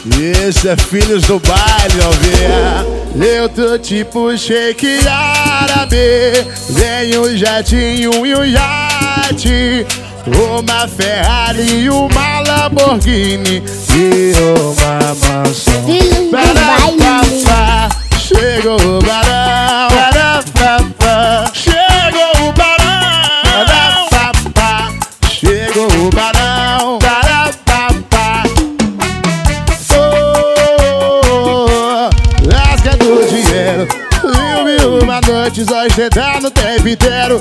Isso é filhos do baile, novinha. Eu tô tipo shake árabe. Vem um jatinho e um iate, uma Ferrari e uma Lamborghini e uma mansão. Filhos do baile. Chegou o barão. Chegou o barão. Chegou o barão. Lasca do dinheiro. Uma noite só ostentando o tempo inteiro.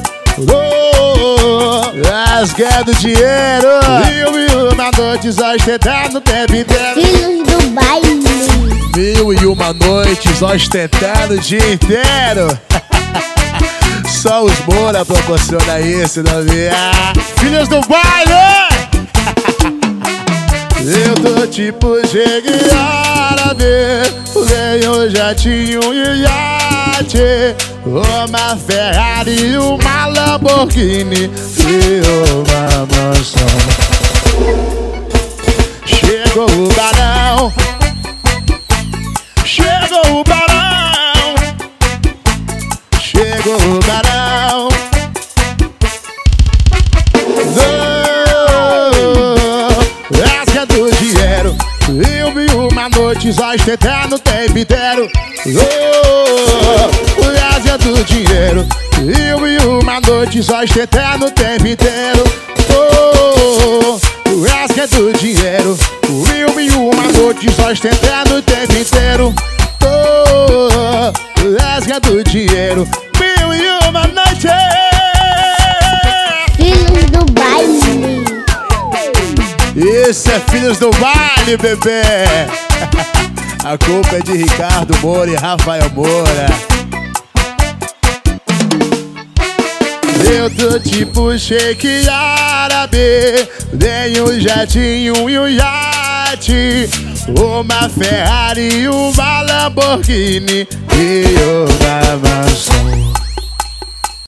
Lasca do dinheiro. Uma noite só ostentando o tempo inteiro. Filhos do baile. 1001 noites ostentando o dia inteiro. Só os Moura proporciona isso, novinha. Filhos do baile. Eu tô tipo chegue árabe. Usei um jatinho e iate, uma Ferrari e uma Lamborghini e uma mansão. Chegou o barão. Chegou o barão. Chegou o barão. Lasca do dinheiro. Eu vi uma noite só ostentando o tempo inteiro. Lasca do dinheiro. Eu vi uma noite só ostentando o tempo inteiro. Lasca do dinheiro. Eu vi uma noite só ostentando o tempo inteiro. Lasca do dinheiro. 1001 noite. Filhos do baile. Isso é filhos do baile, bebê. A culpa é de Ricardo Moura e Rafael Moura. Eu tô tipo shake árabe. Vem um jatinho e um iate, uma Ferrari e uma Lamborghini e uma mansão.